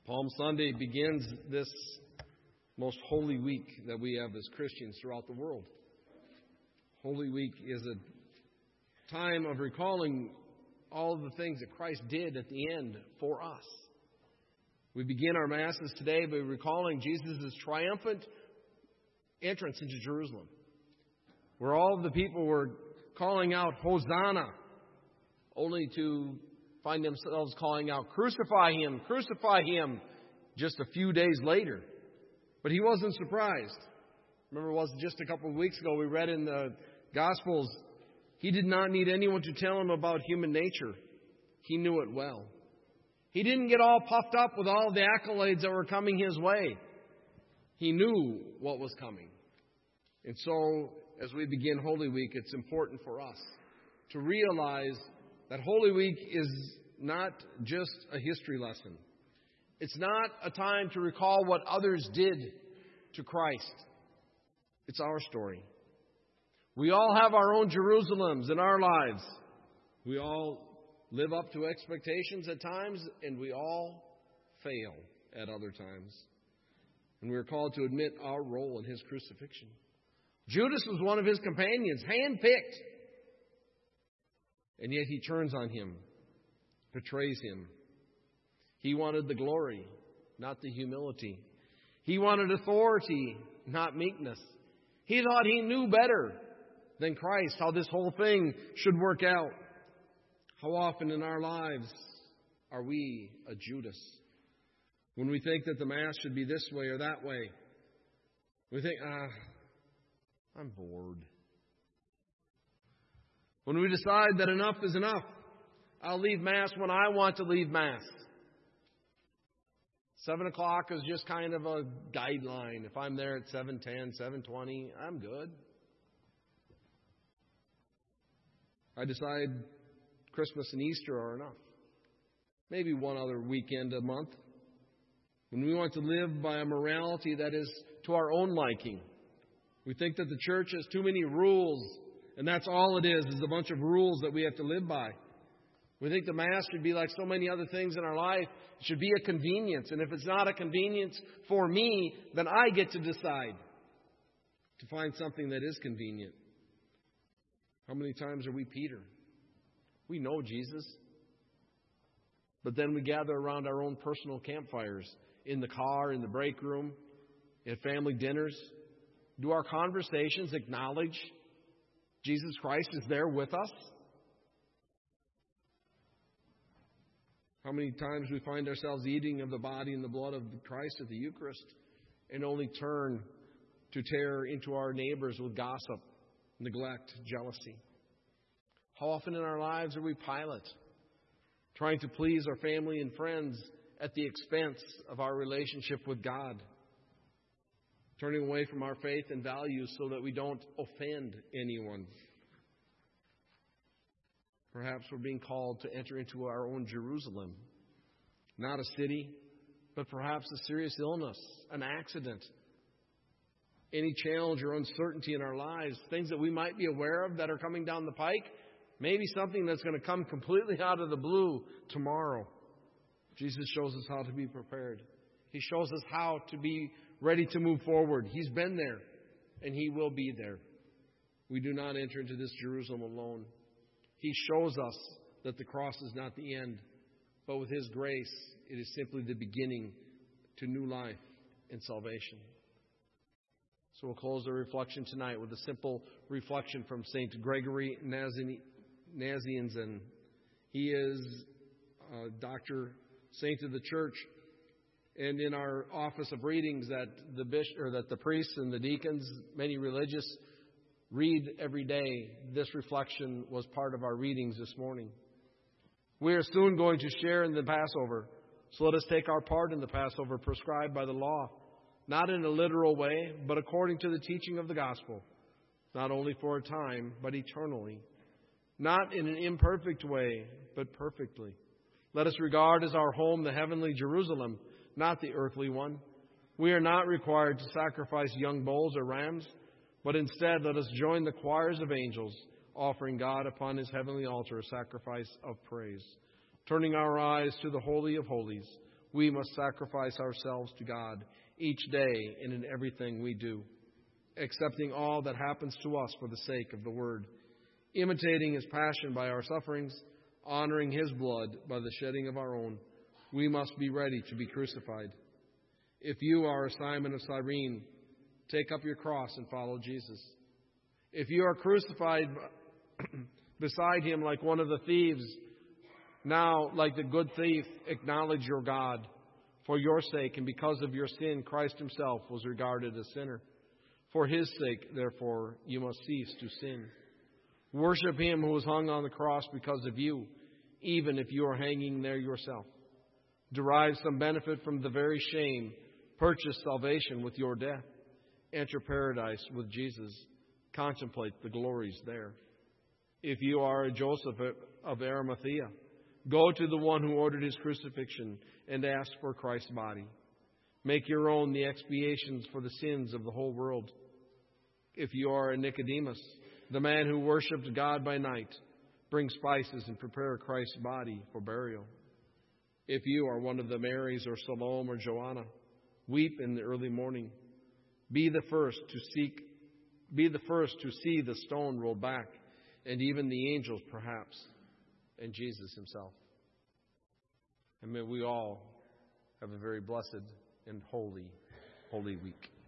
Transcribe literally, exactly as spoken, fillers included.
Palm Sunday begins this most holy week that we have as Christians throughout the world. Holy Week is a time of recalling all of the things that Christ did at the end for us. We begin our Masses today by recalling Jesus' triumphant entrance into Jerusalem, where all of the people were calling out, Hosanna, only to find themselves calling out, crucify him, crucify him, just a few days later. But he wasn't surprised. Remember, it was just a couple of weeks ago we read in the Gospels, he did not need anyone to tell him about human nature. He knew it well. He didn't get all puffed up with all the accolades that were coming his way. He knew what was coming. And so, as we begin Holy Week, it's important for us to realize that Holy Week is not just a history lesson. It's not a time to recall what others did to Christ. It's our story. We all have our own Jerusalems in our lives. We all live up to expectations at times, and we all fail at other times. And we're called to admit our role in his crucifixion. Judas was one of his companions, handpicked. And yet he turns on him, betrays him. He wanted the glory, not the humility. He wanted authority, not meekness. He thought he knew better than Christ how this whole thing should work out. How often in our lives are we a Judas? When we think that the Mass should be this way or that way, we think, ah, I'm bored. When we decide that enough is enough, I'll leave Mass when I want to leave Mass. Seven o'clock is just kind of a guideline. If I'm there at seven ten, seven twenty, I'm good. I decide Christmas and Easter are enough. Maybe one other weekend a month. When we want to live by a morality that is to our own liking. We think that the church has too many rules, and that's all it is, is a bunch of rules that we have to live by. We think the Mass should be like so many other things in our life. It should be a convenience. And if it's not a convenience for me, then I get to decide to find something that is convenient. How many times are we Peter? We know Jesus. But then we gather around our own personal campfires, in the car, in the break room, at family dinners. Do our conversations acknowledge Jesus Christ is there with us? How many times we find ourselves eating of the body and the blood of Christ at the Eucharist and only turn to tear into our neighbors with gossip, neglect, jealousy? How often in our lives are we Pilate, trying to please our family and friends at the expense of our relationship with God? Turning away from our faith and values so that we don't offend anyone. Perhaps we're being called to enter into our own Jerusalem. Not a city, but perhaps a serious illness, an accident, any challenge or uncertainty in our lives, things that we might be aware of that are coming down the pike, maybe something that's going to come completely out of the blue tomorrow. Jesus shows us how to be prepared. He shows us how to be ready to move forward. He's been there, and He will be there. We do not enter into this Jerusalem alone. He shows us that the cross is not the end, but with His grace, it is simply the beginning to new life and salvation. So we'll close our reflection tonight with a simple reflection from Saint Gregory Nazianzen. He is a doctor, saint of the Church. And in our office of readings that the bishop, or that the priests and the deacons, many religious, read every day, this reflection was part of our readings this morning. We are soon going to share in the Passover, so let us take our part in the Passover prescribed by the law, not in a literal way, but according to the teaching of the gospel, not only for a time, but eternally, not in an imperfect way, but perfectly. Let us regard as our home the heavenly Jerusalem, not the earthly one. We are not required to sacrifice young bulls or rams, but instead let us join the choirs of angels, offering God upon His heavenly altar a sacrifice of praise. Turning our eyes to the Holy of Holies, we must sacrifice ourselves to God each day and in everything we do, accepting all that happens to us for the sake of the Word, imitating His passion by our sufferings, honoring His blood by the shedding of our own. We must be ready to be crucified. If you are a Simon of Cyrene, take up your cross and follow Jesus. If you are crucified beside Him like one of the thieves, now, like the good thief, acknowledge your God. For your sake and because of your sin, Christ Himself was regarded as sinner. For His sake, therefore, you must cease to sin. Worship Him who was hung on the cross because of you, even if you are hanging there yourself. Derive some benefit from the very shame. Purchase salvation with your death. Enter paradise with Jesus. Contemplate the glories there. If you are a Joseph of Arimathea, go to the one who ordered His crucifixion and ask for Christ's body. Make your own the expiations for the sins of the whole world. If you are a Nicodemus, the man who worshipped God by night, bring spices and prepare Christ's body for burial. If you are one of the Marys or Salome or Joanna, weep in the early morning. Be the first to seek, be the first to see the stone rolled back, and even the angels perhaps, and Jesus Himself. And may we all have a very blessed and holy, holy week.